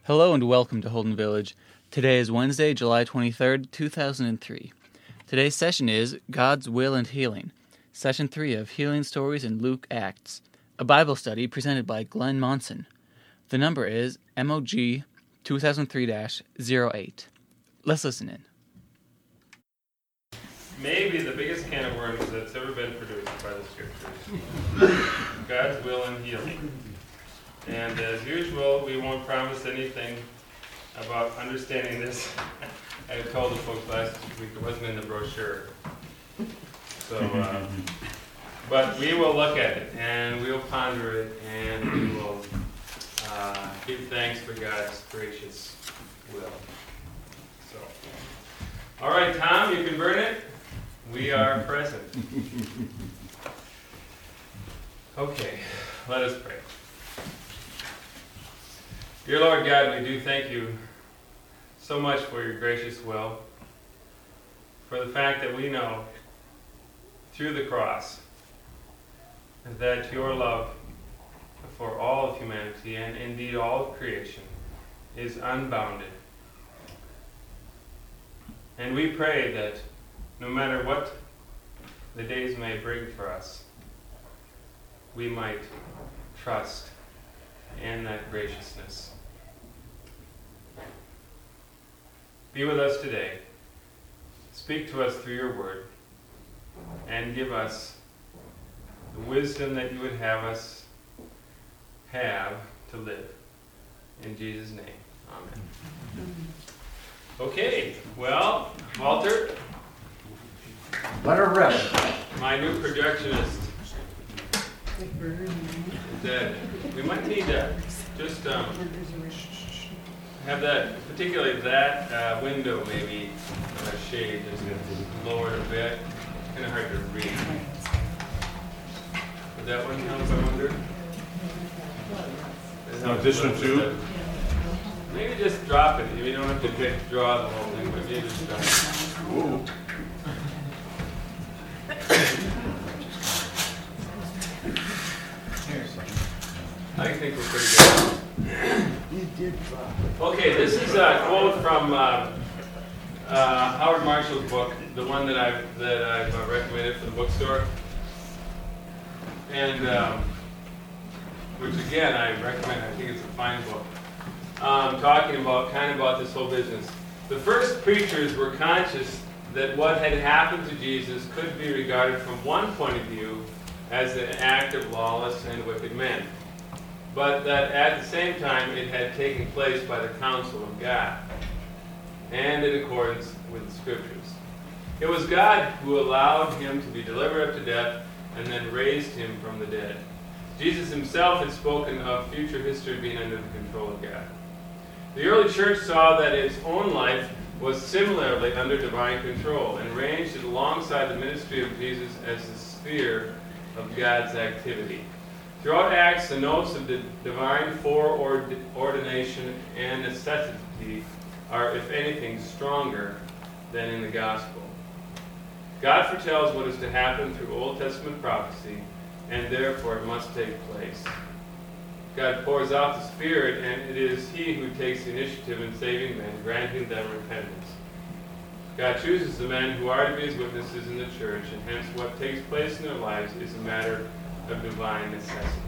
Hello and welcome to Holden Village. Today is Wednesday, July 23rd, 2003. Today's session is God's Will and Healing, Session 3 of Healing Stories in Luke Acts, a Bible study presented by Glenn Monson. The number is MOG 2003-08. Let's listen in. Maybe the biggest can of worms that's ever been produced by the Scriptures. God's will and healing. And as usual, we won't promise anything about understanding this. I told the folks last week it wasn't in the brochure. So, but we will look at it, and we'll ponder it, and we will give thanks for God's gracious will. So, all right, Tom, you can burn it. We are present. Okay, let us pray. Dear Lord God, we do thank you so much for your gracious will, for the fact that we know through the cross that your love for all of humanity and indeed all of creation is unbounded. And we pray that no matter what the days may bring for us, we might trust in that graciousness. Be with us today. Speak to us through your word, and give us the wisdom that you would have us have to live. In Jesus' name, amen. Okay, well, Walter. Let her rip. My new projectionist is dead. We might need to just have that, particularly that window maybe shade just lowered a bit. Kind of hard to read. Would that one help, I wonder? No, this one too? Maybe just drop it. You don't have to draw the whole thing, but maybe just drop it. Ooh. I think we're pretty good. Okay, this is a quote from Howard Marshall's book, the one that I've recommended for the bookstore, and which again I recommend. I think it's a fine book. Talking about this whole business. The first preachers were conscious that what had happened to Jesus could be regarded from one point of view as an act of lawless and wicked men, but that at the same time it had taken place by the counsel of God and in accordance with the Scriptures. It was God who allowed him to be delivered up to death and then raised him from the dead. Jesus himself had spoken of future history being under the control of God. The early church saw that its own life was similarly under divine control and ranged it alongside the ministry of Jesus as the sphere of God's activity. Throughout Acts, the notes of the divine foreordination and necessity are, if anything, stronger than in the gospel. God foretells what is to happen through Old Testament prophecy, and therefore it must take place. God pours out the Spirit, and it is He who takes the initiative in saving men, granting them repentance. God chooses the men who are to be His witnesses in the church, and hence what takes place in their lives is a matter of divine necessity.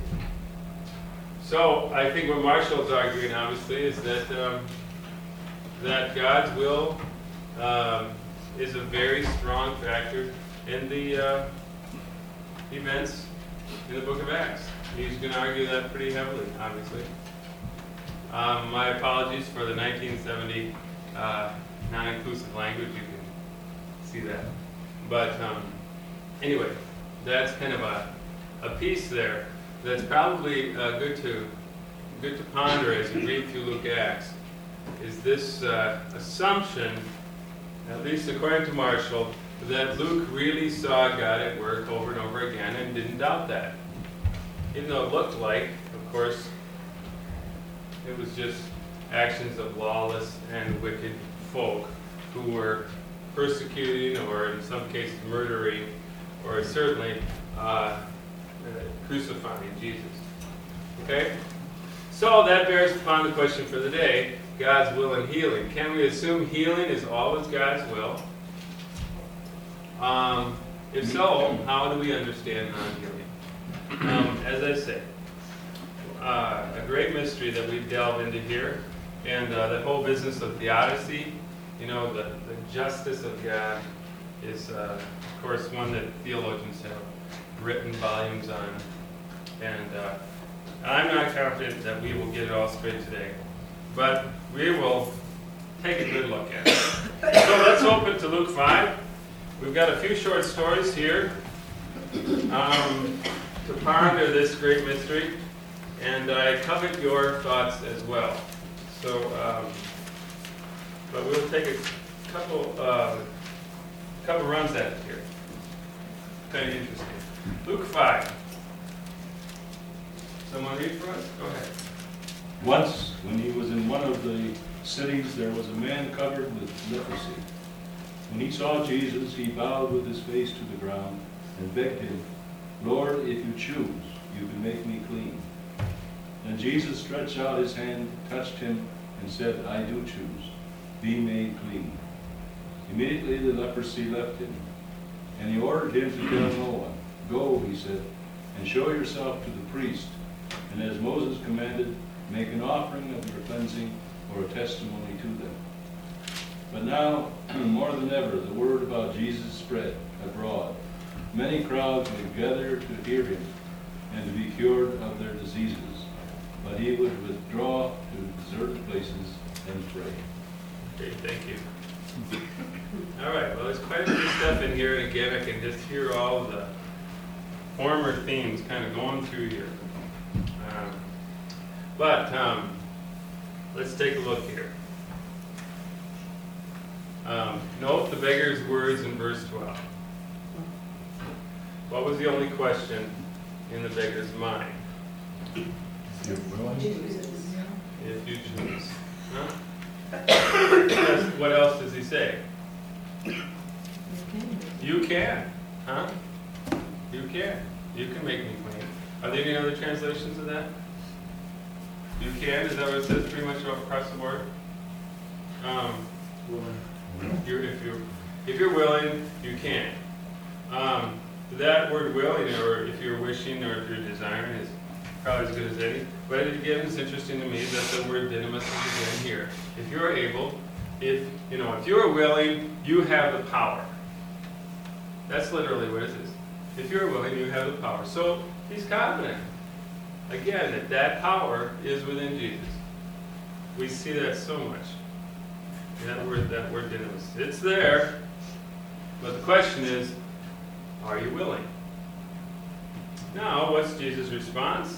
So I think what Marshall's arguing, obviously, is that that God's will is a very strong factor in the events in the book of Acts. He's going to argue that pretty heavily, obviously. My apologies for the 1970 non-inclusive language. You can see that. But anyway, that's kind of a piece there that's probably good to ponder as you read through Luke Acts, is this assumption, at least according to Marshall, that Luke really saw God at work over and over again and didn't doubt that. Even though it looked like, of course, it was just actions of lawless and wicked folk who were persecuting, or in some cases murdering, or certainly crucifying Jesus. Okay? So that bears upon the question for the day, God's will and healing. Can we assume healing is always God's will? If so, how do we understand non-healing? As I say, a great mystery that we delve into here, and the whole business of theodicy, the justice of God, is, of course, one that theologians have written volumes on. And I'm not confident that we will get it all straight today, but we will take a good look at it. So let's open to Luke 5. We've got a few short stories here to ponder this great mystery, and I covet your thoughts as well. So, but we'll take a couple runs at it here. Kind of interesting. Luke 5. Someone read for us? Go ahead. Once, when he was in one of the cities, there was a man covered with leprosy. When he saw Jesus, he bowed with his face to the ground and begged him, "Lord, if you choose, you can make me clean." And Jesus stretched out his hand, touched him, and said, "I do choose. Be made clean." Immediately the leprosy left him, and he ordered him to tell no one. "Go," he said, "and show yourself to the priest, and as Moses commanded, make an offering of your cleansing or a testimony to them." But now, more than ever, the word about Jesus spread abroad. Many crowds would gather to hear him and to be cured of their diseases. But he would withdraw to deserted places and pray. Okay, thank you. All right, well, there's quite a bit of stuff in here, and again, I can just hear all the former themes kind of going through here. But let's take a look here. Note the beggar's words in verse 12. What was the only question in the beggar's mind? If you choose. Huh? What else does he say? You can. Huh? You can. You can make me clean. Are there any other translations of that? You can? Is that what it says pretty much across the board? If you're willing, you can. That word willing, or if you're wishing, or if you're desiring, is probably as good as any. But again, it's interesting to me that the word dynamis is again here. If you're able, if you're willing, you have the power. That's literally what it is. If you're willing, you have the power. So he's confident, again, that power is within Jesus. We see that so much. That word dynamis. It's there, but the question is, are you willing? Now, what's Jesus' response?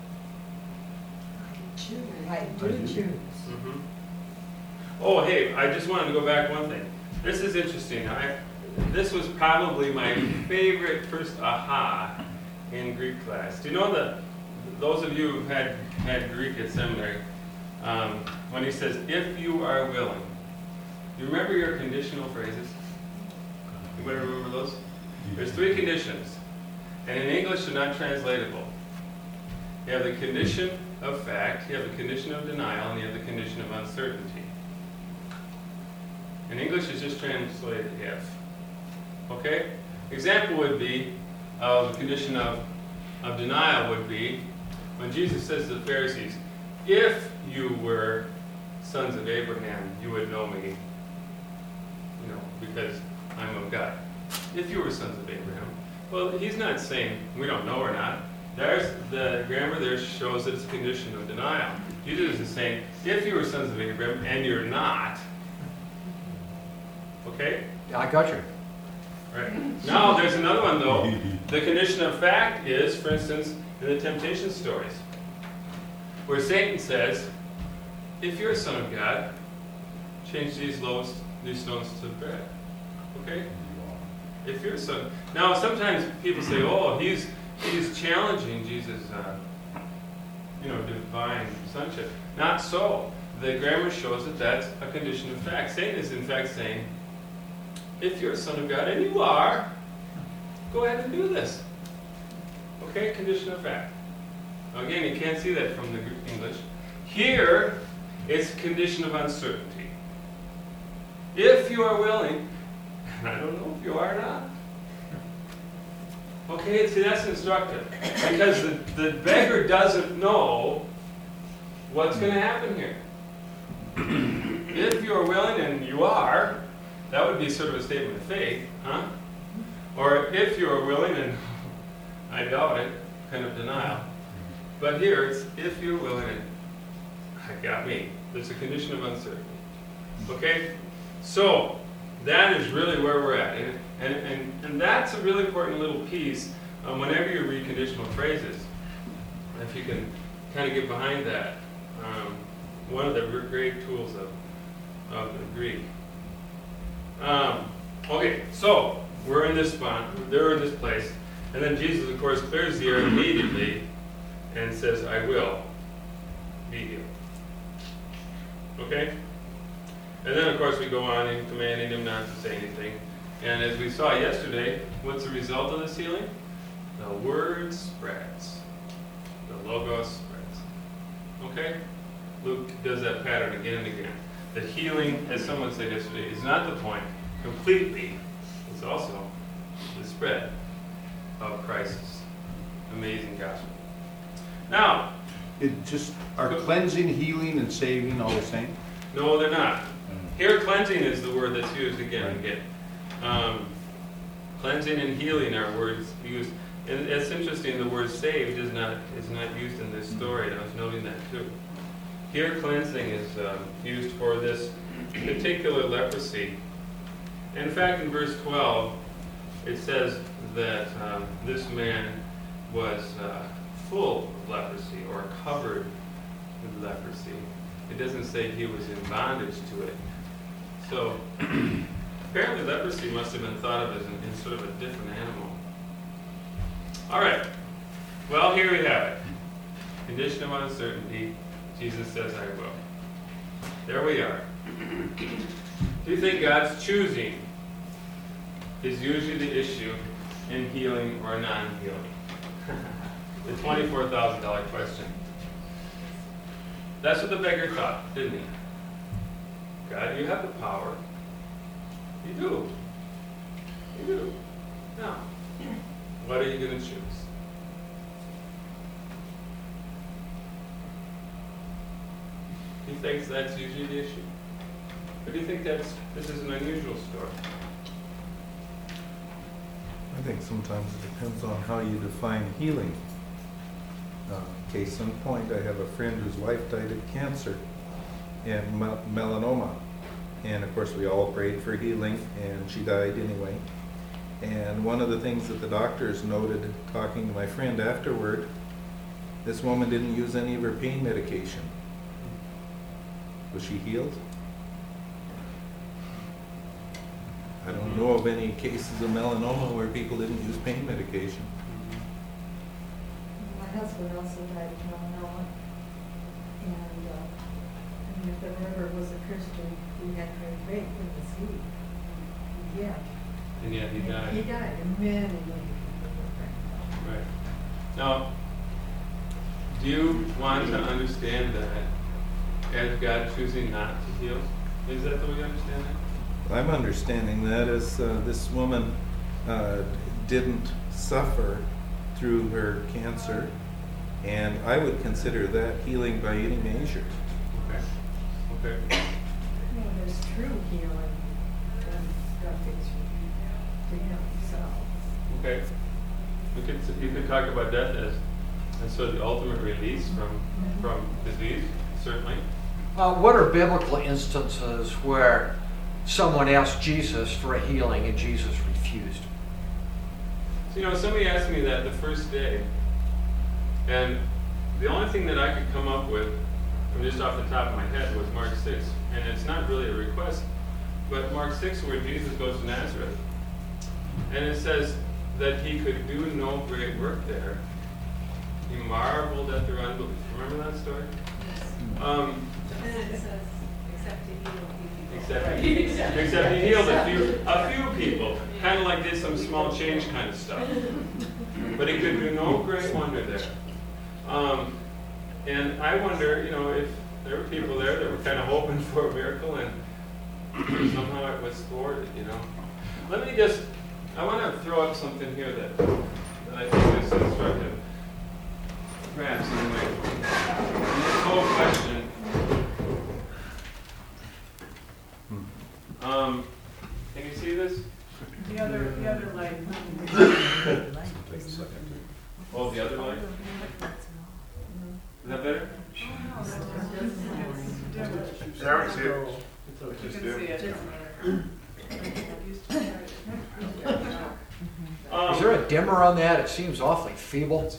I do choose. Mm-hmm. Oh, hey, I just wanted to go back one thing. This is interesting. This was probably my favorite first aha in Greek class. Do you know that those of you who've had Greek at seminary, when he says, if you are willing, you remember your conditional phrases? Anybody remember those? There's 3 conditions, and in English they're not translatable. You have the condition of fact, you have the condition of denial, and you have the condition of uncertainty. In English it's just translated if. Okay? Example would be, the condition of denial would be, when Jesus says to the Pharisees, if you were sons of Abraham, you would know me, because I'm of God. If you were sons of Abraham. Well, he's not saying we don't know or not. There's the grammar there shows that it's a condition of denial. Jesus is saying, if you were sons of Abraham and you're not. Okay? I got you. Right. Now, there's another one, though. The condition of fact is, for instance, in the temptation stories, where Satan says, if you're a son of God, change these stones to bread. Okay? If you're a son. Now, sometimes people say, oh, he's challenging Jesus' divine sonship. Not so. The grammar shows that that's a condition of fact. Satan is, in fact, saying, if you're a son of God, and you are, go ahead and do this. Okay? Condition of fact. Now, again, you can't see that from the English. Here, it's a condition of uncertainty. If you are willing, and I don't know if you are or not. Okay, see, that's instructive. Because the beggar doesn't know what's going to happen here. If you are willing, and you are, that would be sort of a statement of faith, huh? Or if you are willing, and I doubt it, kind of denial. But here, it's if you're willing, and I got me. There's a condition of uncertainty. Okay? So, that is really where we're at. And that's a really important little piece whenever you read conditional phrases. If you can kind of get behind that. One of the great tools of the Greek. Okay, so we're in this spot, they're in this place, and then Jesus, of course, clears the air immediately and says, I will be healed. Okay? And then, of course, we go on in commanding him not to say anything. And as we saw yesterday, what's the result of this healing? The word spreads. The logos spreads. Okay? Luke does that pattern again and again. The healing, as someone said yesterday, is not the point completely. It's also the spread of Christ's amazing gospel. Now, Are cleansing, healing, and saving all the same? no, they're not. Here, cleansing is the word that's used again and again. Cleansing and healing are words used. And it's interesting, the word saved is not used in this story. I was noting that too. Here, cleansing is used for this particular leprosy. In fact, in verse 12, it says that this man was full of leprosy or covered with leprosy. It doesn't say he was in bondage to it. So, apparently leprosy must have been thought of as in sort of a different animal. All right. Well, here we have it. Condition of uncertainty. Jesus says, I will. There we are. Do you think God's choosing is usually the issue in healing or non-healing? The $24,000 question. That's what the beggar thought, didn't he? God, you have the power. You do. You do. Now, what are you going to choose? He thinks that's usually the issue. Or do you think this is an unusual story? I think sometimes it depends on how you define healing. Case in point, I have a friend whose wife died of cancer and melanoma. And of course, we all prayed for healing, and she died anyway. And one of the things that the doctors noted, talking to my friend afterward, this woman didn't use any of her pain medication. Was she healed? I don't know of any cases of melanoma where people didn't use pain medication. My husband also died of melanoma. And if the river was a Christian, he had great faith in the sea. Yeah. And yet he died. He died, and many people were Right. Now, do you want to understand that as God choosing not to heal? Is that the way you understand that? I'm understanding that as this woman didn't suffer through her cancer, and I would consider that healing by any measure. Okay. Okay. Well, there's true healing when God gives you to himself. Okay. You could talk about death as sort of the ultimate release from disease, certainly. What are biblical instances where someone asked Jesus for a healing and Jesus refused? So, somebody asked me that the first day, and the only thing that I could come up with, from just off the top of my head, was Mark 6. And it's not really a request, but Mark 6, where Jesus goes to Nazareth, and it says that he could do no great work there. He marveled at their unbelief. Remember that story? And then it says, except to heal people. Except he healed a few people, kind of like did some small change kind of stuff. But he could do no great wonder there. And I wonder, there were people there that were kind of hoping for a miracle, and somehow it was thwarted, you know. I want to throw up something here that I think is instructive, perhaps anyway. And this whole question, can you see this? The other light. Oh, the other light? Is that better? Sarah's here. You can see it. Is there a dimmer on that? It seems awfully feeble.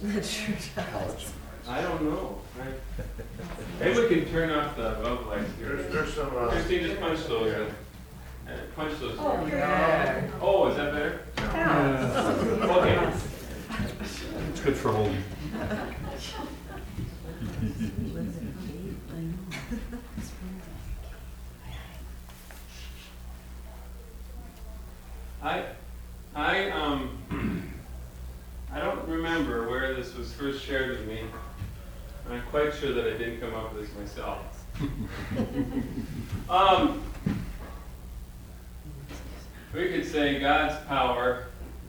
I don't know. Maybe we can turn off the above lights here. There's some, Christine, just punch those. Punch those. Oh, yeah. Oh, is that better? Okay. It's good for holding. I don't remember where this was first shared with me. I'm quite sure that I didn't come up with this myself. We could say God's power,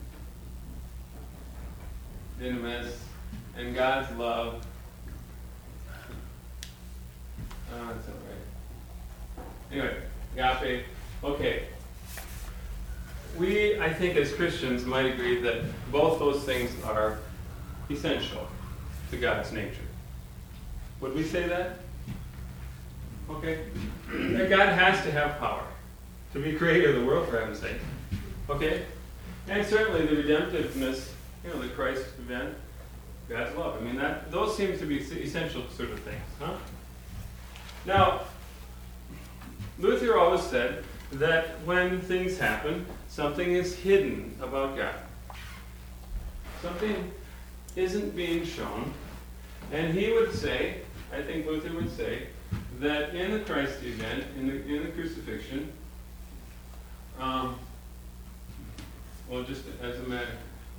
dynamis, and God's love. That's not right. Anyway, agape. Okay. We, I think, as Christians, might agree that both those things are essential to God's nature. Would we say that? Okay. That God has to have power to be creator of the world, for heaven's sake. Okay? And certainly the redemptiveness, the Christ event, God's love. I mean, those seem to be essential sort of things, huh? Now, Luther always said that when things happen, something is hidden about God. Something isn't being shown. And he would say, I think Luther would say, that in the Christ event, in the crucifixion, well, just as a matter,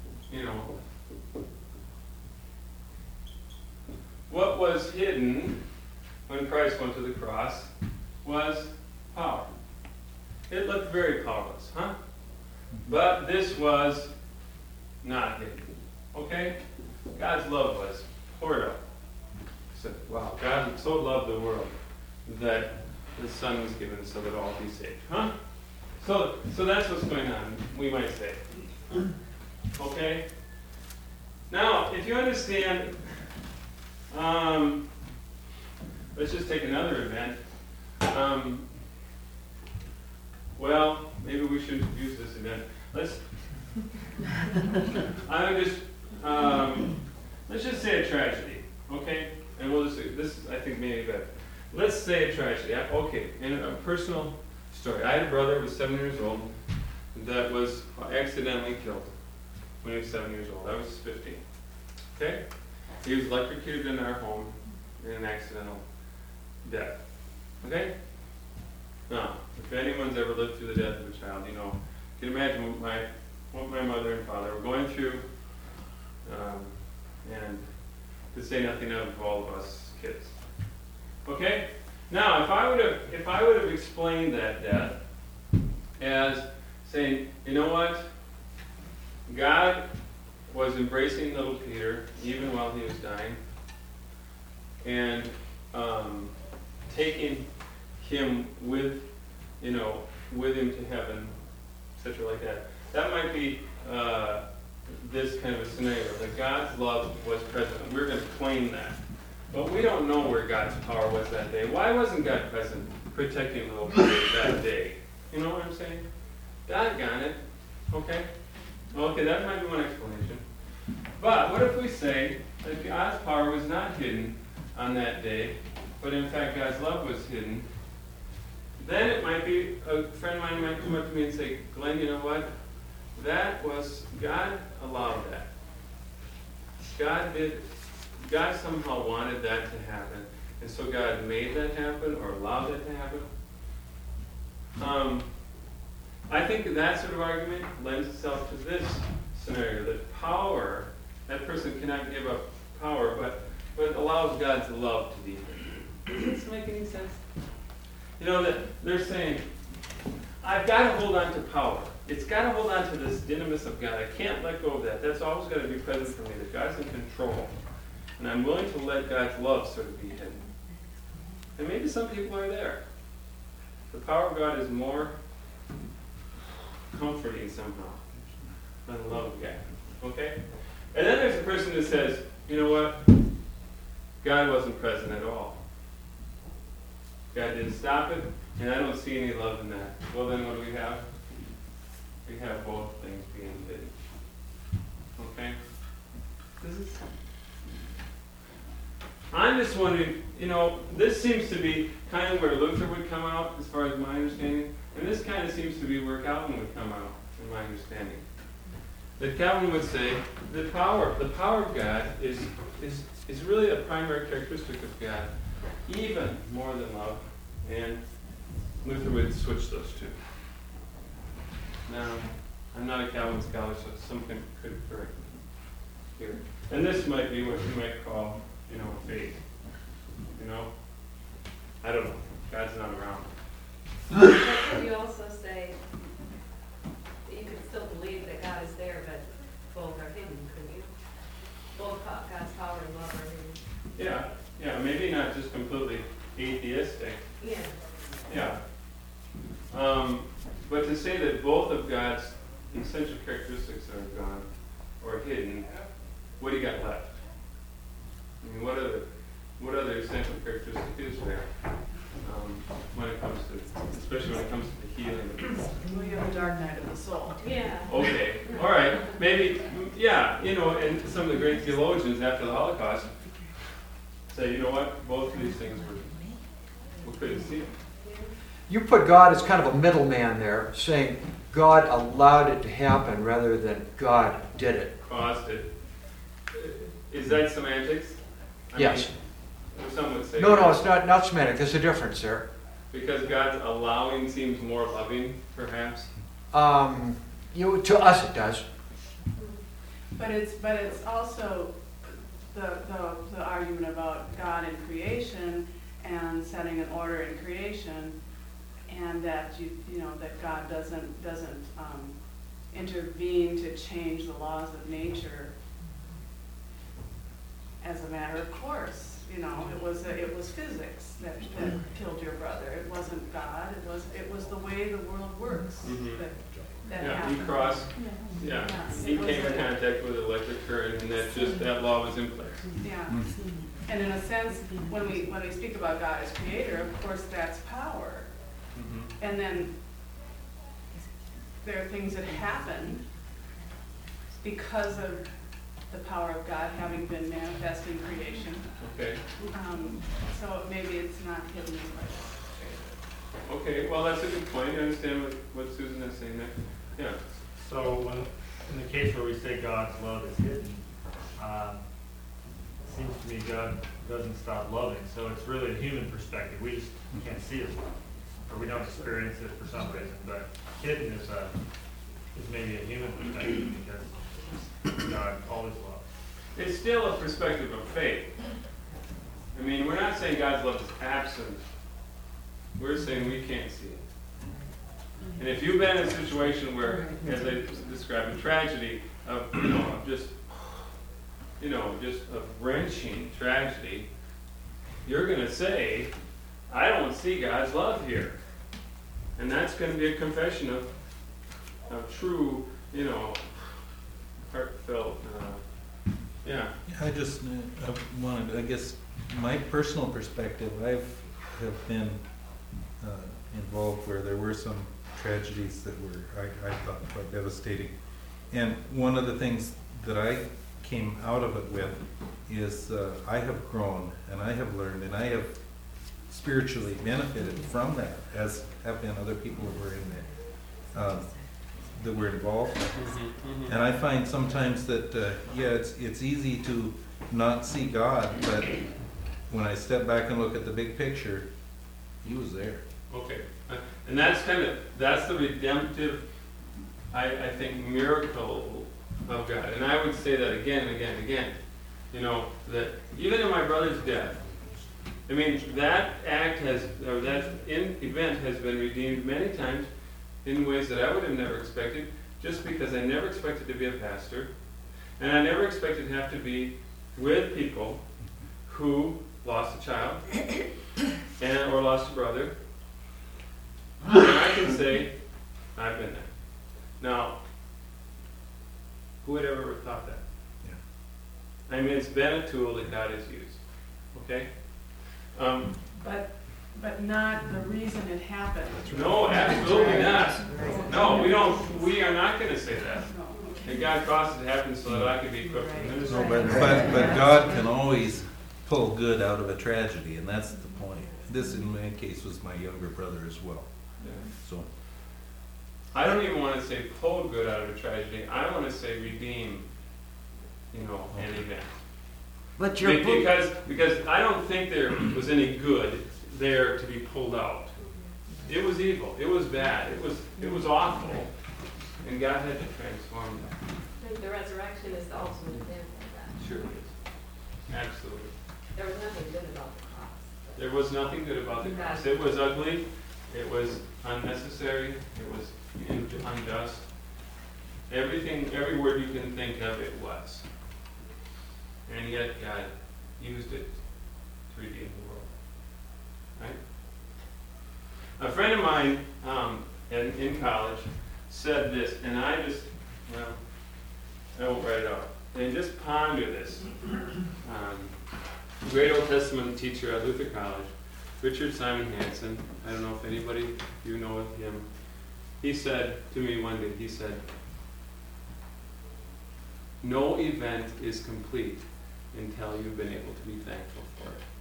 what was hidden when Christ went to the cross was power. It looked very powerless, huh? But this was not hidden. Okay? God's love was poured out. He said, wow, God so loved the world that the Son was given so that all be saved. Huh? So that's what's going on, we might say. Okay? Now, if you understand, let's just take another event. Well, maybe we shouldn't use this event. Let's just say a tragedy, okay? And we'll just say, this is, I think, maybe better. Let's say a tragedy. Okay, in a personal story. I had a brother who was 7 years old that was accidentally killed when he was 7 years old. I was 15. Okay? He was electrocuted in our home in an accidental death. Okay? Now, if anyone's ever lived through the death of a child, you can imagine what my mother and father were going through, and to say nothing of all of us kids. Okay? Now, if I would have explained that death as saying, you know what? God was embracing little Peter even while he was dying, and taking him with him to heaven, etc., like that. That might be this kind of a scenario, that God's love was present. We're going to claim that. But we don't know where God's power was that day. Why wasn't God present protecting little Peter that day? You know what I'm saying? God got it. Okay? Okay, that might be one explanation. But what if we say that God's power was not hidden on that day, but in fact God's love was hidden? Then it might be, a friend of mine might come up to me and say, Glenn, you know what? God allowed that. God somehow wanted that to happen. And so God made that happen or allowed that to happen. I think that sort of argument lends itself to this scenario, that power, that person cannot give up power, but allows God's love to be hidden. Does this make any sense? You know, that they're saying, I've got to hold on to power. It's got to hold on to this dynamis of God. I can't let go of that. That's always got to be present for me, that God's in control. And I'm willing to let God's love sort of be hidden. And maybe some people are there. The power of God is more comforting somehow than the love of God. Okay? And then there's a person who says, you know what? God wasn't present at all. God didn't stop it, and I don't see any love in that. Well, then what do we have? We have both things being hidden. Okay? I'm just wondering, you know, this seems to be kind of where Luther would come out, as far as my understanding, and this kind of seems to be where Calvin would come out, in my understanding. That Calvin would say the power of God is really a primary characteristic of God, even more than love, and Luther would switch those two. Now, I'm not a Calvin scholar, so someone could correct me here. And this might be what you might call, you know, faith. You know? I don't know. God's not around. But could you also say that you could still believe that God is there, but both are hidden, couldn't you? Both God's power and love are hidden. Yeah, maybe not just completely atheistic. Yeah. Yeah. But to say that both of God's essential characteristics are gone or hidden, what do you got left? I mean, what other essential characteristic is there when it comes to, especially when it comes to the healing? Well, you have the dark night of the soul. Yeah. Okay, all right, maybe, yeah, you know, and some of the great theologians after the Holocaust say, you know what, both of these things we couldn't see them. You put God as kind of a middleman there, saying God allowed it to happen rather than God did it. Caused it. Is that semantics? Yes. Mean, some would say. No, it's not semantic. There's a difference there. Because God's allowing seems more loving, perhaps. To us it does. But it's also the argument about God in creation and setting an order in creation, and that you know that God doesn't intervene to change the laws of nature as a matter of course. You know, it was physics that killed your brother. It wasn't God. It was the way the world works that happened. He crossed. Yeah, he came in contact with electric current, and that law was in place. Yeah, and in a sense, when we speak about God as creator, of course that's power. And then there are things that happen because of the power of God having been manifest in creation. Okay. So maybe it's not hidden as much. Okay, well that's a good point. I understand what Susan is saying there. Yeah. So in the case where we say God's love is hidden, it seems to me God doesn't stop loving. So it's really a human perspective. We just can't see it, or we don't experience it for some reason. But hidden is maybe a human perspective because God always loves. It's still a perspective of faith. I mean, we're not saying God's love is absent. We're saying we can't see it. And if you've been in a situation where, as I described, a tragedy of, just a wrenching tragedy, you're going to say, I don't see God's love here. And that's going to be a confession of true, heartfelt, yeah. I just wanted, I guess, my personal perspective, I have been involved where there were some tragedies that were, I thought, quite devastating. And one of the things that I came out of it with is I have grown and I have learned and I have spiritually benefited from that, as have been other people who were in there, that were involved. And I find sometimes that, it's easy to not see God, but when I step back and look at the big picture, He was there. Okay. And that's the redemptive, I think, miracle of God. And I would say that again and again and again. That even in my brother's death, I mean, that act has, or that event has been redeemed many times in ways that I would have never expected, just because I never expected to be a pastor, and I never expected to have to be with people who lost a child, or lost a brother. And I can say, I've been there. Now, who would ever thought that? Yeah. I mean, it's been a tool that God has used. Okay? But not the reason it happened. No, absolutely not. No, we are not going to say that. And God caused it to happen so that I could be equipped for ministry. No, but God can always pull good out of a tragedy, and that's the point. This, in my case, was my younger brother as well. Yeah. So I don't even want to say pull good out of a tragedy. I want to say redeem, an event. But you're Because I don't think there was any good there to be pulled out. It was evil. It was bad. It was awful. And God had to transform that. I think the resurrection is the ultimate example of that. Sure is. Absolutely. There was nothing good about the cross. There was nothing good about the cross. It was ugly. It was unnecessary. It was unjust. Every word you can think of, it was. And yet God used it to redeem the world. Right? A friend of mine in college said this, and I won't write it out. And just ponder this. Great Old Testament teacher at Luther College, Richard Simon Hansen. I don't know if anybody you know of him. He said to me one day, he said, "No event is complete until you've been able to be thankful for it."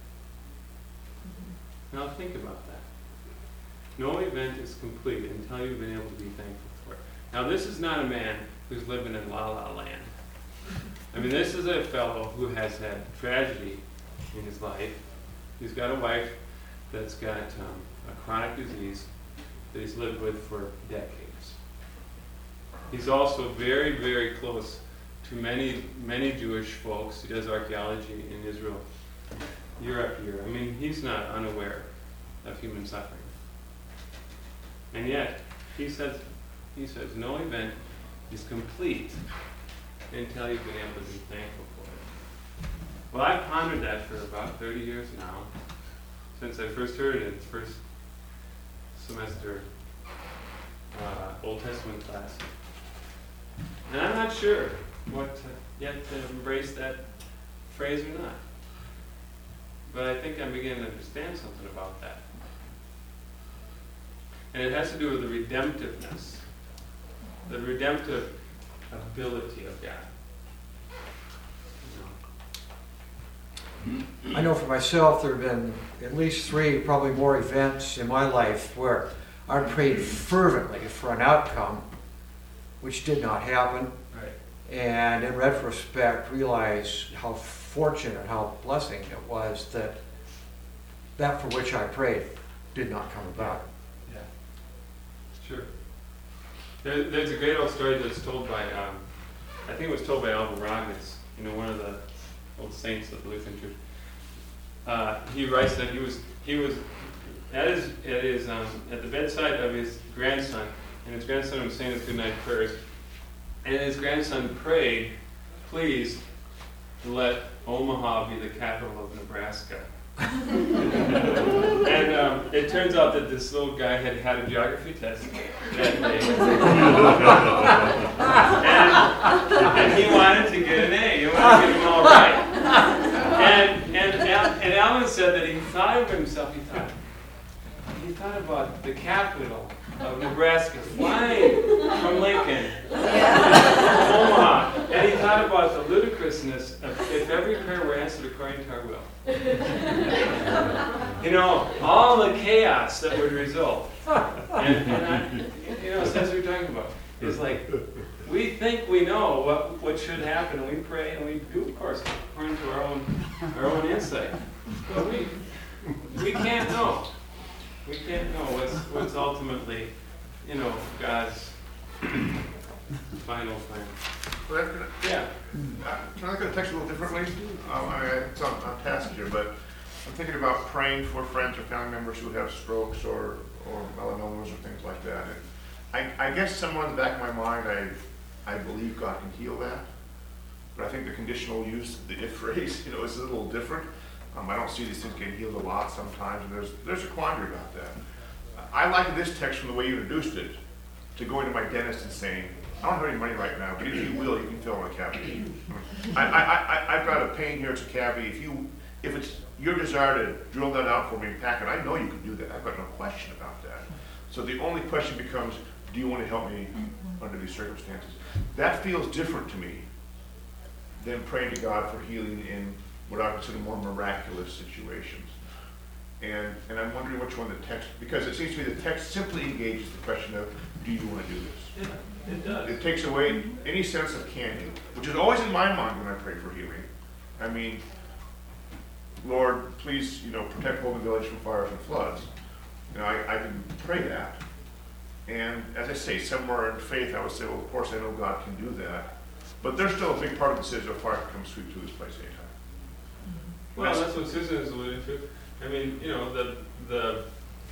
Now think about that. No event is complete until you've been able to be thankful for it. Now this is not a man who's living in La La Land. I mean, this is a fellow who has had tragedy in his life. He's got a wife that's got a chronic disease that he's lived with for decades. He's also very, very close to many, many Jewish folks. He does archaeology in Israel year after year. I mean, he's not unaware of human suffering. And yet, he says no event is complete until you've been able to be thankful for it. Well, I've pondered that for about 30 years now, since I first heard it in the first semester Old Testament class. And I'm not sure yet to embrace that phrase or not. But I think I'm beginning to understand something about that. And it has to do with the redemptiveness, the redemptive ability of God. I know for myself there have been at least 3, probably more events in my life where I prayed fervently for an outcome which did not happen. Right. And in retrospect realize how fortunate, how blessing it was that for which I prayed did not come about. Yeah. Sure. There's a great old story that's told by, I think it was told by Alvin Rognitz, one of the old saints of the Lutheran Church. He writes that he was at the bedside of his grandson, and his grandson was saying his goodnight prayers, and his grandson prayed, "Please let Omaha be the capital of Nebraska." And it turns out that this little guy had had a geography test that day. and he wanted to get an A. He wanted to get them all right. And Alan said that he thought of himself, he thought about the capital of Nebraska flying from Lincoln to Omaha. And he thought about the ludicrousness of if every prayer were answered according to our will. All the chaos that would result. And so that's what we're talking about. It's like, we think we know what should happen, and we pray, and we do, of course, according to our own insight. But we can't know. We can't know what's ultimately, God's final plan. Yeah. Can I look at the text a little differently? It's on task here, but I'm thinking about praying for friends or family members who have strokes or melanomas or things like that. And I guess somewhere in the back of my mind, I believe God can heal that. But I think the conditional use of the if phrase, is a little different. I don't see these things getting healed a lot sometimes, and there's a quandary about that. I like this text from the way you introduced it, to going to my dentist and saying, I don't have any money right now, but if you will, you can fill in a cavity. I've got a pain here, it's a cavity. If it's your desire to drill that out for me and pack it, I know you can do that. I've got no question about that. So the only question becomes, do you want to help me under these circumstances? That feels different to me than praying to God for healing in what I consider more miraculous situations. And I'm wondering which one the text, because it seems to me the text simply engages the question of, do you want to do this? Yeah, it does. It takes away any sense of can you, which is always in my mind when I pray for healing. I mean, Lord, please, protect Hogan Village from fires and floods. I can pray that. And as I say, somewhere in faith, I would say, well, of course I know God can do that. But there's still a big part of the decision of fire can come sweep through this place anytime. Well, that's what Susan is alluding to. I mean, the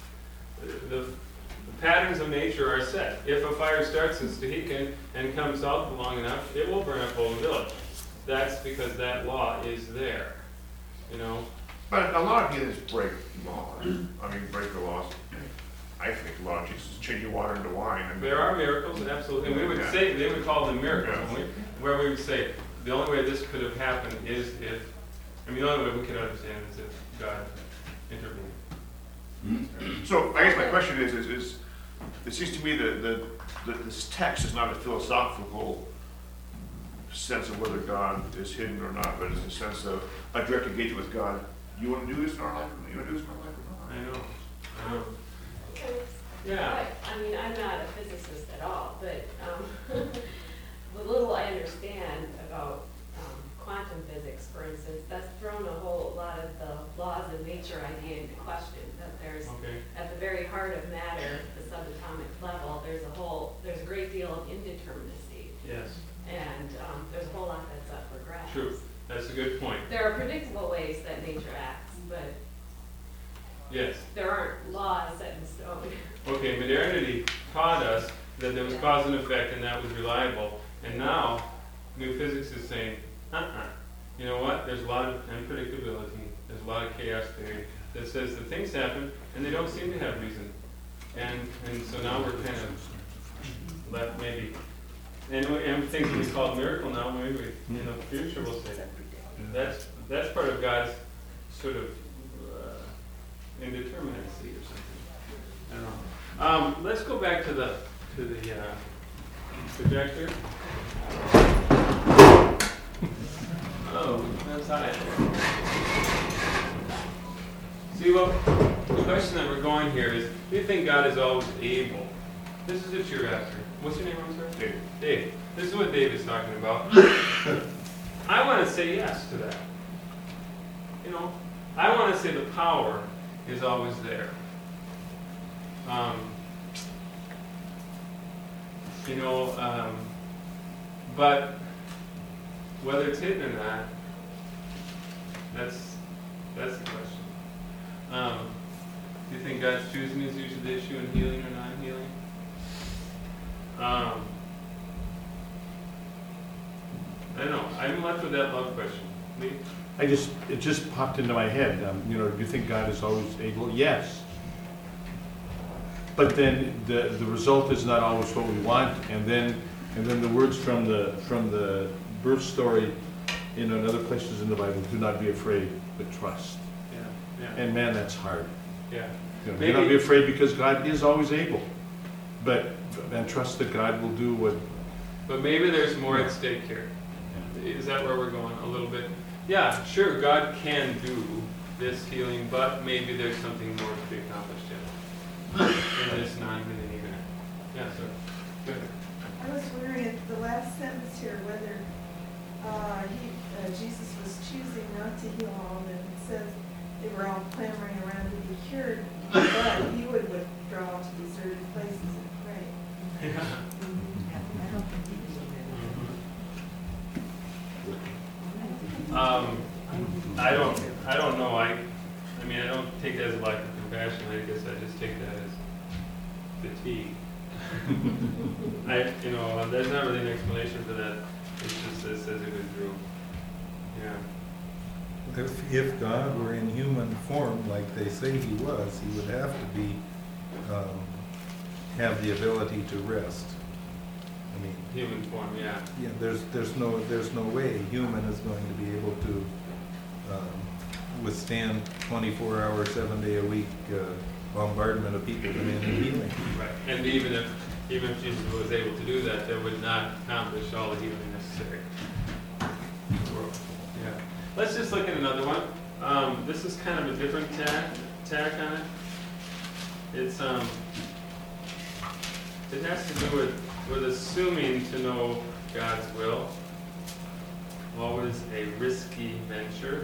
patterns of nature are set. If a fire starts in Stehekin and comes south long enough, it will burn up Hogan Village. That's because that law is there. But a lot of healings break laws. Break the laws. I think a lot of Jesus changing water into wine. There are miracles, absolutely. And we would say, they would call them miracles, where we would say, the only way this could have happened is if, the only way we could understand is if God intervened. So I guess my question is it seems to me that this text is not a philosophical sense of whether God is hidden or not, but it's a sense of a direct engagement with God. You want to do this in our life? You want to do this in our life or not? I know. Yeah. I'm not a physicist at all, but the little I understand about quantum physics, for instance, that's thrown a whole lot of the laws of nature idea into question. That there's, at the very heart of matter, the subatomic level, there's a great deal of indeterminacy. Yes. And there's a whole lot that's up for grabs. True. That's a good point. There are predictable ways that nature acts, but yes, there aren't laws set in stone. Okay, modernity taught us that there was cause and effect and that was reliable. And now, new physics is saying, you know what, there's a lot of unpredictability, there's a lot of chaos theory that says that things happen and they don't seem to have reason. And so now we're kind of left maybe. And things we call miracle now, maybe in the future we'll say that's part of God's sort of indeterminacy or something. I don't know. Let's go back to the projector. Oh, that's high. See, well, the question that we're going here is, do you think God is always able? This is what you're after. What's your name, I'm sorry? Dave. Dave. This is what Dave is talking about. I want to say yes to that. I want to say the power is always there. But whether it's hidden or not, that's the question. Do you think God's choosing is usually the issue in healing or non-healing? I don't know. I'm left with that love question. Lee? It just popped into my head. Do you think God is always able? Yes. But then the result is not always what we want, and then the words from the birth story in other places in the Bible, do not be afraid, but trust. Yeah. And man, that's hard. Yeah. Do not be afraid because God is always able. And trust that God will do what. But maybe there's more at stake here. Is that where we're going a little bit? Yeah, sure, God can do this healing, but maybe there's something more to be accomplished yet in this non-healing event. Yeah, so go ahead. I was wondering if the last sentence here, whether Jesus was choosing not to heal all of them. It says they were all clamoring around to be cured, but he would withdraw to deserted places and pray. Yeah. I don't know. fatigue. There's not really an explanation for that. It's just it says it withdrew. Yeah. If God were in human form, like they say he was, he would have to be, have the ability to rest. I mean, Human form, yeah. yeah, there's no way human is going to be able to withstand 24-hour, 7-day-a-week bombardment of people demanding healing. Right. And even if Jesus was able to do that, that would not accomplish all the healing necessary in the world. Yeah. Let's just look at another one. This is kind of a different tack on it. It's it has to do with assuming to know God's will. Always a risky venture.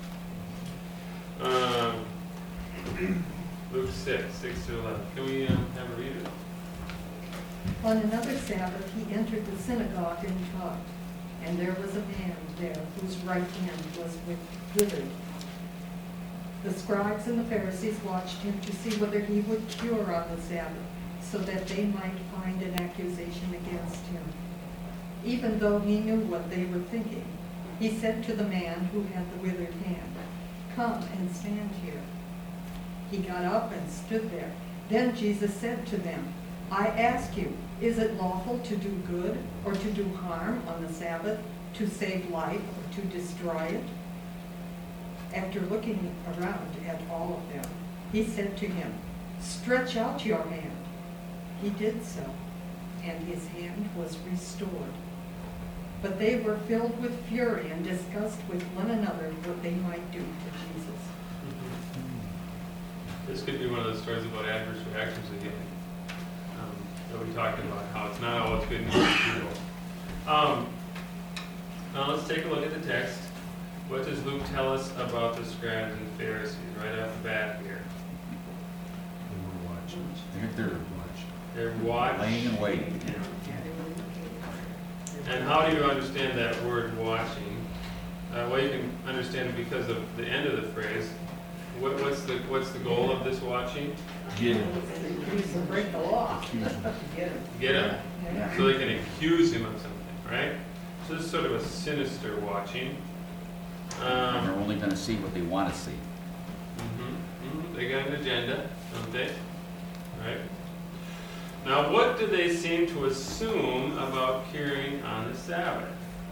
Luke 6:6-11. Can we have a reader? On another Sabbath, he entered the synagogue and taught, and there was a man there whose right hand was withered. The scribes and the Pharisees watched him to see whether he would cure on the Sabbath, so that they might find an accusation against him. Even though he knew what they were thinking, he said to the man who had the withered hand, "Come and stand here." He got up and stood there. Then Jesus said to them, "I ask you, is it lawful to do good or to do harm on the Sabbath, to save life or to destroy it?" After looking around at all of them, he said to him, "Stretch out your hand." He did so, and his hand was restored. But they were filled with fury and discussed with one another what they might do to Jesus. This could be one of those stories about adverse reactions to healing that we talked about, how it's not always good news for people. Now let's take a look at the text. What does Luke tell us about the scribes and Pharisees right off the bat here? They were watching. They're watching. Laying in wait. And how do you understand that word watching? Well, you can understand it because of the end of the phrase. What's the goal of this watching? Get him. To break the law. Get him. So they can accuse him of something, right? So this is sort of a sinister watching. And they're only going to see what they want to see. They got an agenda, don't they? Right? Now, what do they seem to assume about curing on the Sabbath?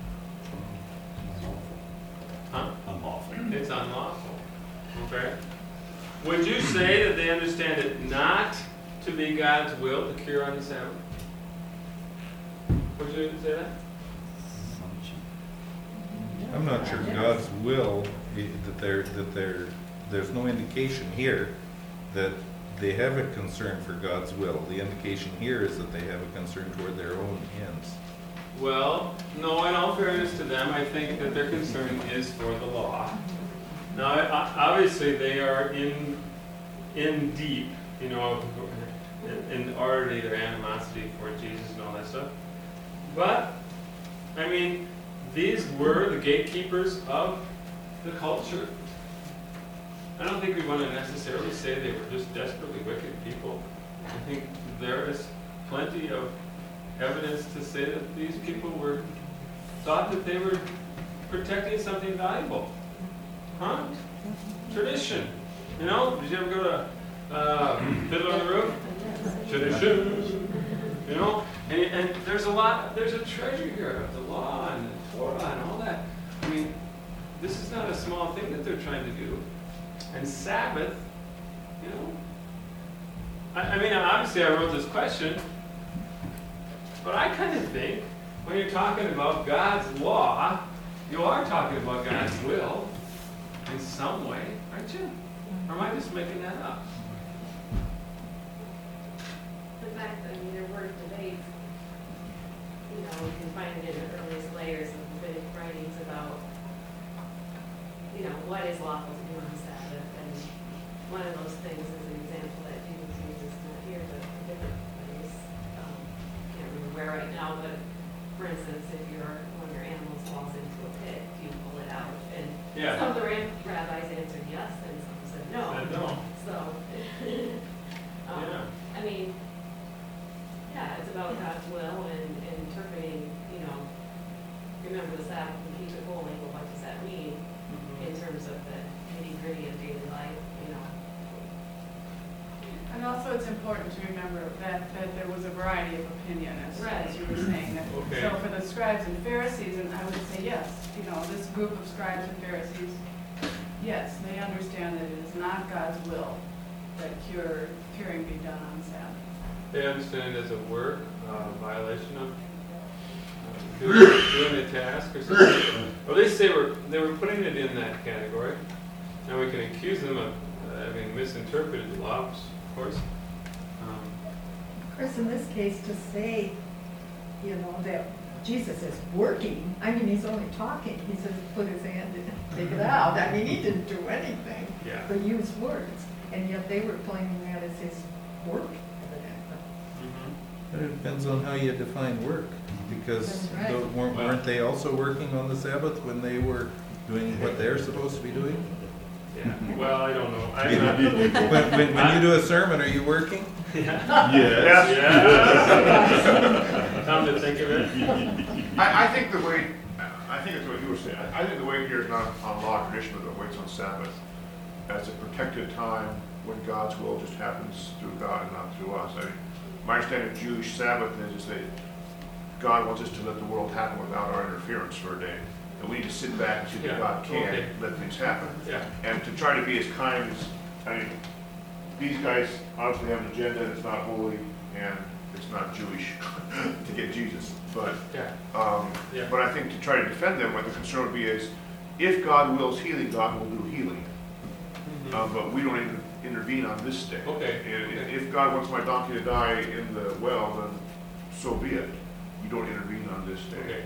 Huh? Unlawful. It's unlawful. Okay. Would you say that they understand it not to be God's will to cure on the Sabbath? Would you say that? I'm not sure God's will, there's no indication here that they have a concern for God's will. The indication here is that they have a concern toward their own ends. Well, no, in all fairness to them, I think that their concern is for the law. Now, obviously, they are in deep, in already their animosity for Jesus and all that stuff. But, I mean, these were the gatekeepers of the culture. I don't think we want to necessarily say they were just desperately wicked people. I think there is plenty of evidence to say that these people thought that they were protecting something valuable. Huh? Tradition. Did you ever go to Fiddler on the Roof? Tradition. And there's a treasure here of the law and the Torah and all that. I mean, this is not a small thing that they're trying to do. And Sabbath, I mean, obviously I wrote this question, but I kind of think when you're talking about God's law, you are talking about God's will in some way, aren't you? Or am I just making that up? In fact, there were debates, you can find it in the earliest layers of Rabbinic writings about, what is lawful to do on the Sabbath. And one of those things is an example that Jesus uses not here, but a different place. Can't remember where right now, but for instance, if one of your animals falls into a pit, you pull it out. And some of the rabbis answered yes, and some said no. No. So, I mean, to holy, but what does that mean in terms of the nitty-gritty of daily life, you know? And also it's important to remember that there was a variety of opinion, as you were saying. That, Okay. So for the scribes and Pharisees, and I would say yes, you know, this group of scribes and Pharisees, yes, they understand that it is not God's will that curing be done on Sabbath. They understand it as a work, violation of doing the task or something. Or they say they were putting it in that category. Now we can accuse them of having misinterpreted the law, of course. Of course, in this case, to say, you know, that Jesus is working, I mean, he's only talking. He says, put his hand in, take it out. I mean, he didn't do anything Yeah. but use words. And yet they were claiming that as his work, evidently. Mm-hmm. But it depends on how you define work, because That's right. weren't they also working on the Sabbath when they were doing what they're supposed to be doing? Yeah. Well, I don't know. I'm not. When you do a sermon, are you working? Yeah. Yes. Yeah. Come to think of it. I think it's what you were saying. I think the way here is not on law tradition, but the way it's on Sabbath, as a protected time when God's will just happens through God and not through us. I mean, my understanding of Jewish Sabbath is that God wants us to let the world happen without our interference for a day. And we need to sit back and see that God can let things happen. Yeah. And to try to be as kind as, I mean, these guys obviously have an agenda that's not holy and it's not Jewish to get Jesus. But Yeah. but I think to try to defend them, what the concern would be is, if God wills healing, God will do healing. But we don't even intervene on this day. Okay. If God wants my donkey to die in the well, then so be it. You don't intervene on this day. Okay.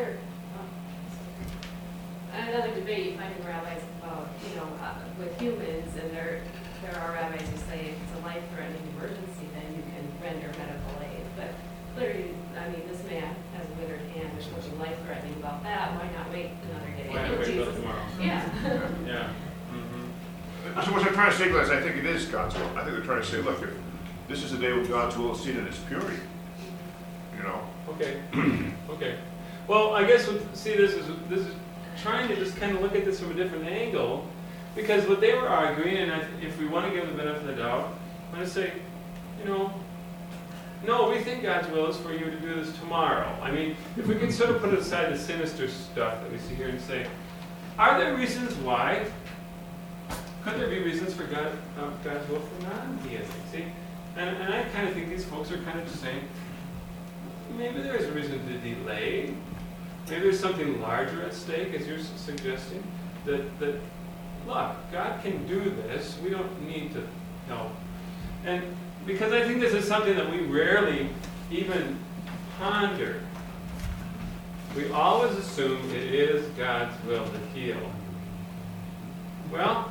Another debate you find in rabbis about, you know, with humans, and there are rabbis who say if it's a life-threatening emergency, then you can render medical aid. But clearly, I mean, this man has a withered hand. There's nothing life-threatening about that. Why not wait another day? Why not wait till tomorrow? Yeah. Yeah. So what I'm trying to say, guys, I think it is God's will. I think they're trying to say, look, if this is a day when God's will is seen in its purity. You know? Okay. Okay. Well, I guess this is trying to just kind of look at this from a different angle, because what they were arguing, and if we want to give them the benefit of the doubt, I'm going to say, you know, no, we think God's will is for you to do this tomorrow. I mean, if we could sort of put aside the sinister stuff that we see here and say, are there reasons why? Could there be reasons for God's will for non-theism? See, and I kind of think these folks are kind of just saying, maybe there is a reason to delay. Maybe there's something larger at stake, as you're suggesting. That look, God can do this. We don't need to help. And because I think this is something that we rarely even ponder. We always assume it is God's will to heal. Well,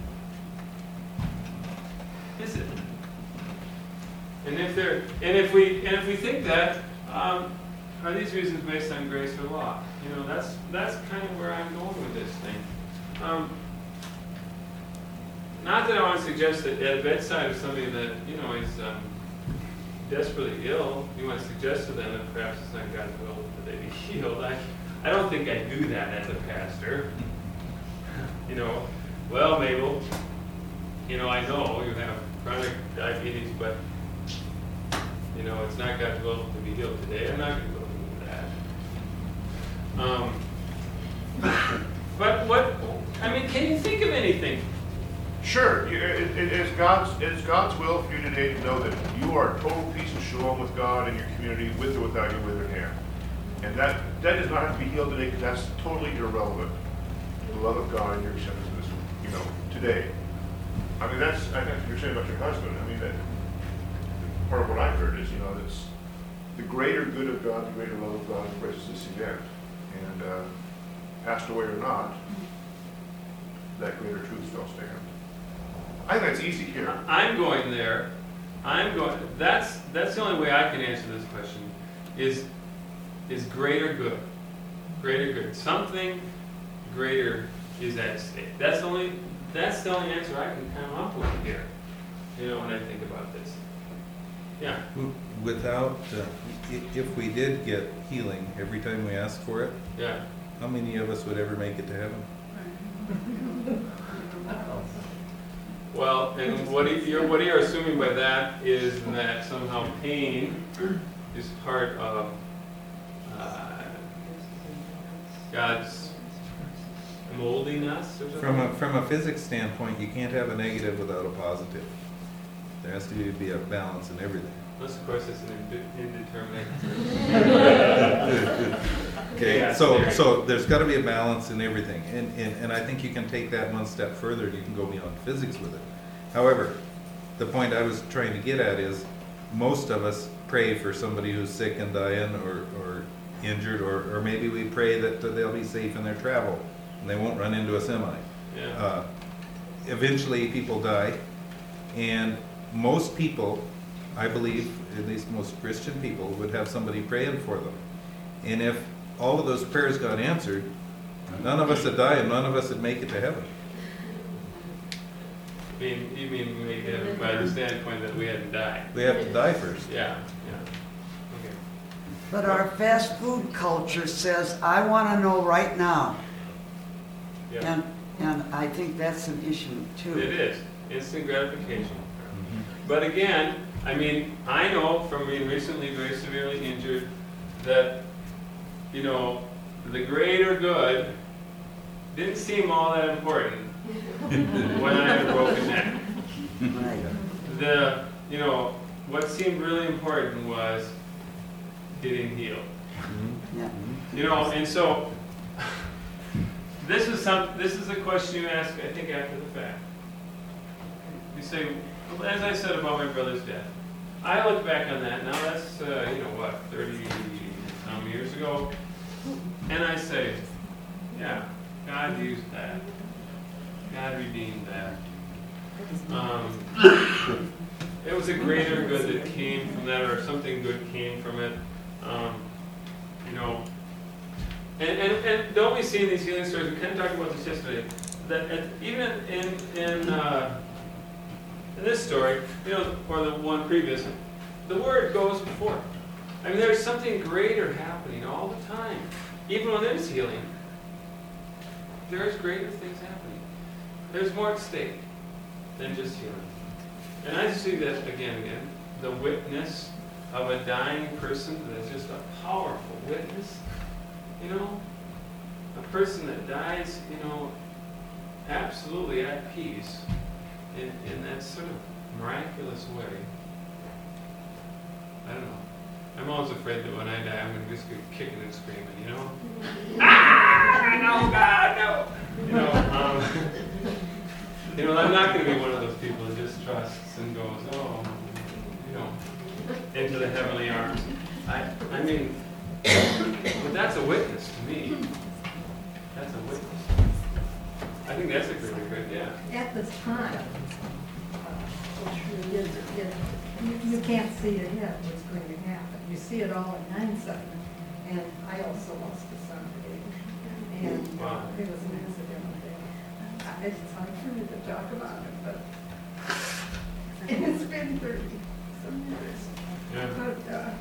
is it? And if we think that, are these reasons based on grace or law? You know, that's kind of where I'm going with this thing. Not that I want to suggest that at bedside of somebody that, you know, is desperately ill, you want to suggest to them that perhaps it's not God's will that they be healed. I don't think I do that as a pastor. You know, well, Mabel, you know, I know you have chronic diabetes, but, you know, it's not God's will to be healed today. I'm not going to go into that. But what, I mean, can you think of anything? Sure. It is God's will for you today to know that you are a total peace and shalom with God and your community, with or without your withered hand. And that does not have to be healed today, because that's totally irrelevant. The love of God and your acceptance of this, you know, today. I mean, I think you're saying about your husband. I mean, that part of what I've heard is, you know, that's the greater good of God, the greater love of God embraces this event. And passed away or not, that greater truth shall stand. I think that's easy here. I'm going there. That's the only way I can answer this question. Is greater good. Greater good. Something greater is at stake. That's the only answer I can come up with here. You know, when I think about this. Yeah. Without, if we did get healing every time we ask for it, yeah, how many of us would ever make it to heaven? Well, and what you're assuming by that is that somehow pain is part of God's molding us or something? From a physics standpoint, you can't have a negative without a positive. There has to be a balance in everything. Unless, of course, it's an indeterminate. Okay, Yeah, so there's got to be a balance in everything, and I think you can take that one step further. You can go beyond physics with it. However, the point I was trying to get at is most of us pray for somebody who's sick and dying or injured, or maybe we pray that they'll be safe in their travel and they won't run into a semi. Yeah. Eventually, people die, and most people, I believe, at least most Christian people, would have somebody praying for them. And if all of those prayers got answered, none of us would die and none of us would make it to heaven. You mean make it by the standpoint that we hadn't died? We have to die first. Yeah. Okay. But our fast food culture says, I want to know right now. Yeah. And I think that's an issue too. It is. Instant gratification. But again, I mean, I know from being recently very severely injured that, the greater good didn't seem all that important when I had a broken neck. Right. What seemed really important was getting healed. Yeah. And so this is a question you ask, I think, after the fact. You say, as I said about my brother's death, I look back on that now. That's 30-some years ago, and I say, yeah, God used that. God redeemed that. It was a greater good that came from that, or something good came from it. And don't we see in these healing stories? We kind of talked about this yesterday. That even in this story, or the one previous, the word goes before. I mean, there's something greater happening all the time. Even when there's healing, there's greater things happening. There's more at stake than just healing. And I see that again, the witness of a dying person that's just a powerful witness. A person that dies, absolutely at peace in that sort of miraculous way. I don't know. I'm always afraid that when I die, I'm going to just be kicking and screaming, No, God, no! I'm not going to be one of those people that just trusts and goes, into the heavenly arms. I mean, but that's a witness to me. That's a witness. I think that's a greater good, yeah. At the time, you can't see ahead what's going to happen. You see it all in hindsight. And I also lost a son today. And it was an accidental thing. It's hard for me to talk about it, but it's been 30-some years. Yeah.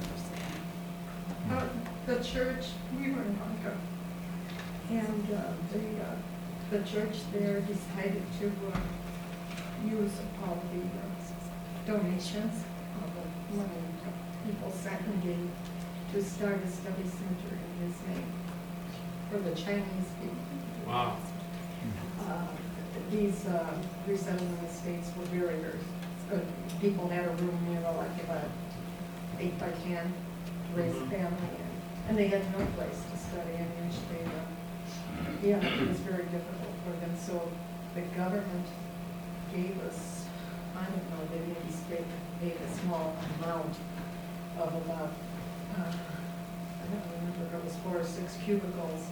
But the church, we were in Hong Kong, and the church there decided to use all the donations of the money people sent and gave to start a study center in his name for the Chinese people. Wow. These resettlement estates were very, very good. People had a room, like about 8 by 10, raise a family, and they had no place to study. And usually, it was very difficult for them. So the government gave us, I don't know, they maybe gave a small amount of about, I don't remember, it was 4 or 6 cubicles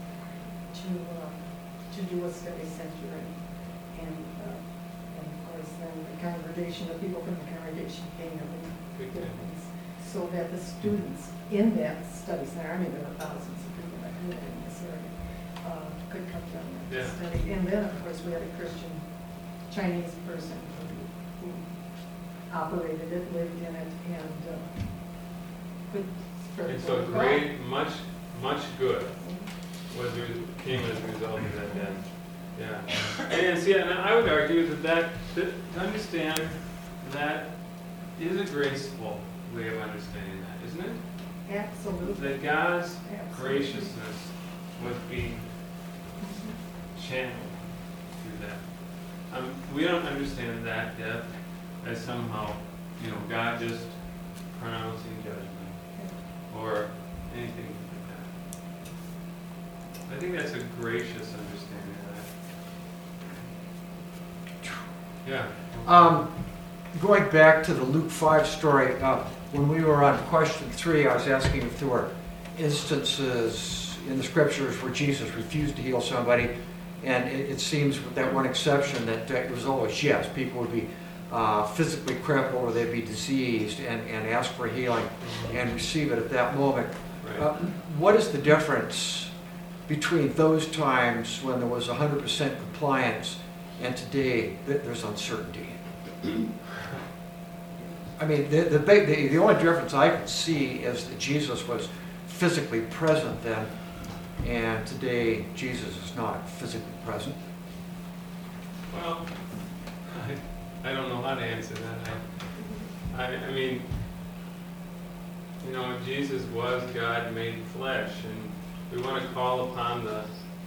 to do a study center in. And of course, then the congregation, the people from the congregation came and did things so that the students in that study center, I mean, there were thousands of people that lived in this area, could come down there and study. And then, of course, we had a Christian Chinese person who operated it, lived in it, and could spread And the so word. great, much good came as a result of that death. Yeah. And see, and I would argue that to understand that is a graceful way of understanding that, isn't it? Absolutely. That God's Absolutely. graciousness was being channeled through that. We don't understand that death as somehow, God just pronouncing judgment or anything like that. I think that's a gracious understanding of that. Yeah. Going back to the Luke 5 story, when we were on question 3, I was asking if there were instances in the scriptures where Jesus refused to heal somebody, and it seems with that one exception that it was always yes. People would be physically crippled or they'd be diseased and ask for healing and receive it at that moment. Right. What is the difference between those times when there was 100% compliance and today there's uncertainty? I mean, the only difference I can see is that Jesus was physically present then, and today Jesus is not physically present. Well, I don't know how to answer that. I mean, Jesus was God made flesh, and we want to call upon the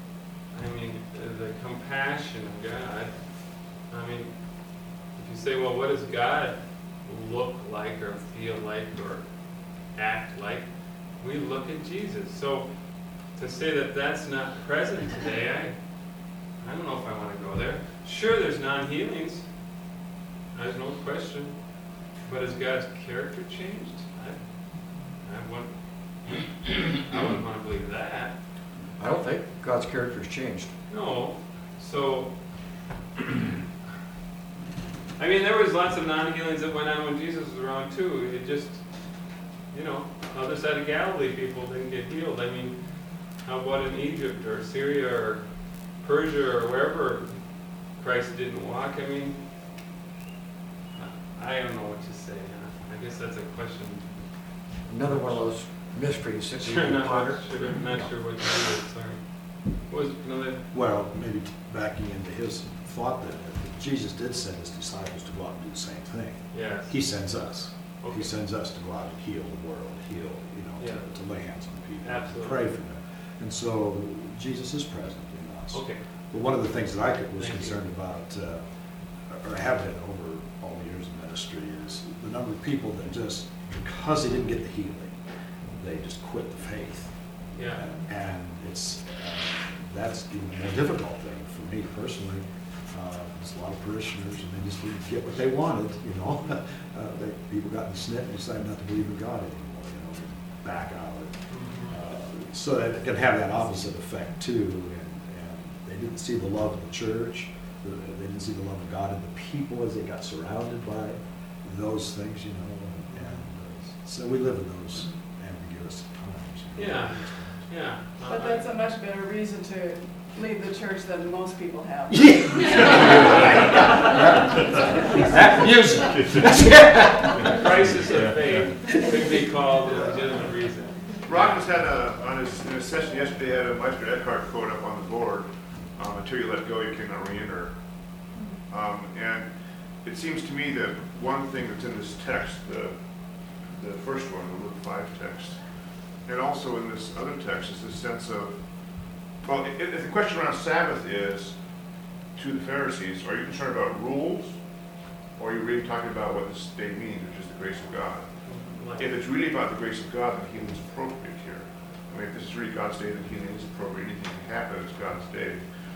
compassion of God. I mean, if you say, well, what does God look like or feel like or act like? We look at Jesus. So to say that that's not present today, I don't know if I want to go there. Sure, there's non-healings. There's no question. But has God's character changed? I wouldn't want to believe that. I don't think God's character has changed. No. So, I mean, there was lots of non-healings that went on when Jesus was around too. It just, other side of Galilee, people didn't get healed. I mean, how about in Egypt or Syria or Persia or wherever Christ didn't walk? I mean, I don't know what to say. I guess that's a question. Another one of those mysteries that we Sure, can not ponder. sure what to do. Sorry. What was another? Well, maybe backing into his thought that Jesus did send his disciples to go out and do the same thing. Yes. He sends us. Okay. He sends us to go out and heal the world, to lay hands on people, Absolutely. to pray for them. And so Jesus is present in us. Okay. But one of the things that I was Thank concerned about, or have been over all the years of ministry, is the number of people that just, because they didn't get the healing, they just quit the faith. Yeah. And it's that's even a more difficult thing for me personally. There's a lot of parishioners, and they just didn't get what they wanted. People got in the snit and decided not to believe in God anymore. Back out. So that it can have that opposite effect too. And they didn't see the love of the church. They didn't see the love of God in the people as they got surrounded by those things. And so we live in those ambiguous times. Yeah. Yeah. But that's a much better reason to leave the church than most people have. That music. Crisis of faith could be called a legitimate reason. Ron was in his session yesterday, had a Meister Eckhart quote up on the board, until you let go, you cannot re-enter. And it seems to me that one thing that's in this text, the first one, the Luke 5 text, and also in this other text is this sense of, well, if the question around Sabbath is, to the Pharisees, are you concerned about rules, or are you really talking about what this day means, which is the grace of God? If it's really about the grace of God, then healing is appropriate here. I mean, if this is really God's day, then healing is appropriate. Anything can happen, it's God's day.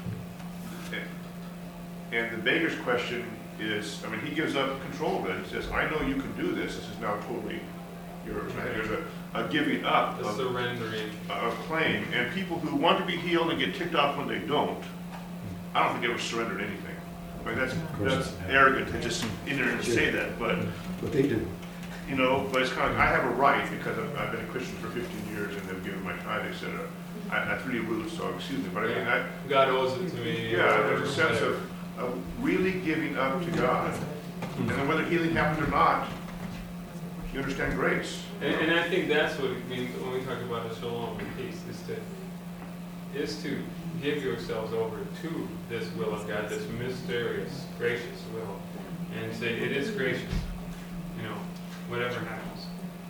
And the beggar's question is, I mean, he gives up control of it. He says, I know you can do this. This is now totally yours. There's a giving up A surrendering. of claim. And people who want to be healed and get ticked off when they don't, I don't think they ever surrendered anything. I mean, that's arrogant to just enter and say that, but they do. But it's kind of like, I have a right because I've been a Christian for 15 years and they've given my tithe, etc. That's really rude, so excuse me. But I mean, God owes it to me. Yeah, there's a sense of really giving up to God. And then whether healing happens or not, you understand grace. And I think that's what it means when we talk about a shalom peace, is is to give yourselves over to this will of God, this mysterious, gracious will, and say, it is gracious, whatever happens.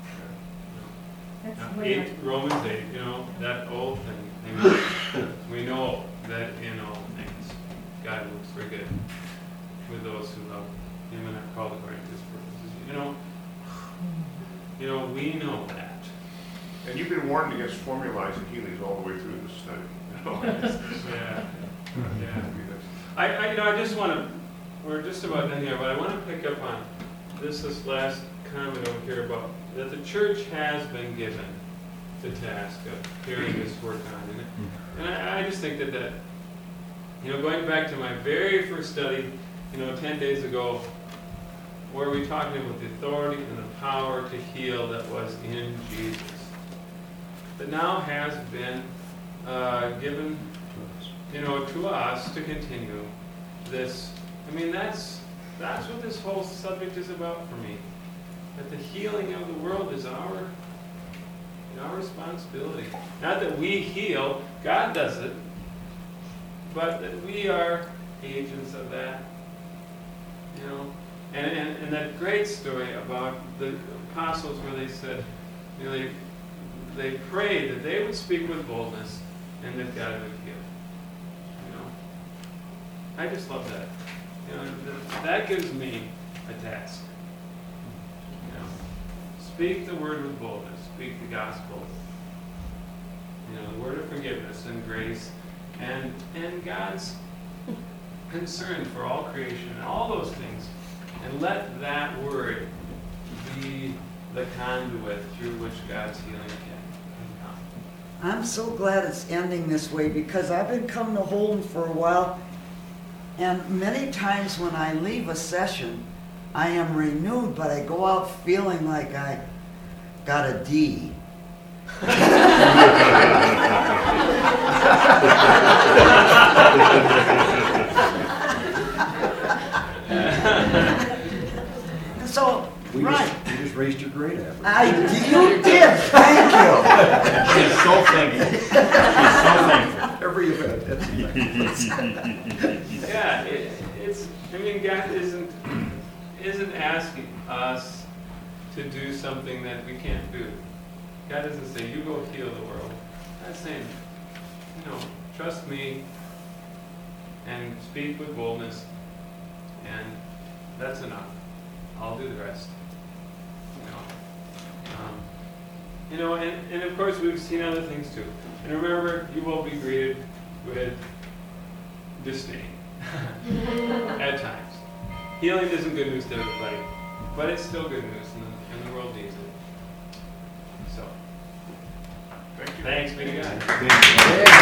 Romans 8, that old thing. We know that in all things, God works for good with those who love Him and are called according to His purposes. We know that. And you've been warned against formalizing healings all the way through this study. Yeah. I just want to, we're just about done here, but I want to pick up on this last comment over here about that the church has been given the task of carrying this work on. And I just think that, going back to my very first study, 10 days ago, where we talking about the authority and the power to heal that was in Jesus, that now has been given, to us to continue this. That's what this whole subject is about for me. That the healing of the world is our responsibility. Not that we heal, God does it, but that we are agents of that. And that great story about the apostles where they said, they prayed that they would speak with boldness and that God would heal. I just love that. That gives me a task. Speak the word with boldness. Speak the gospel. The word of forgiveness and grace and God's concern for all creation and all those things. And let that word be the conduit through which God's healing can come. I'm so glad it's ending this way because I've been coming to Holden for a while, and many times when I leave a session, I am renewed, but I go out feeling like I got a D. So, You just raised your grade average. You did, thank you. She's so thankful. She's so thankful. Every event. God isn't asking us to do something that we can't do. God doesn't say, you go heal the world. God's saying, trust me and speak with boldness, and that's enough. I'll do the rest. And of course we've seen other things too. And remember, you will be greeted with disdain at times. Healing isn't good news to everybody, but it's still good news, and the world needs it. So, Thank you. Thanks be to God. Thank you.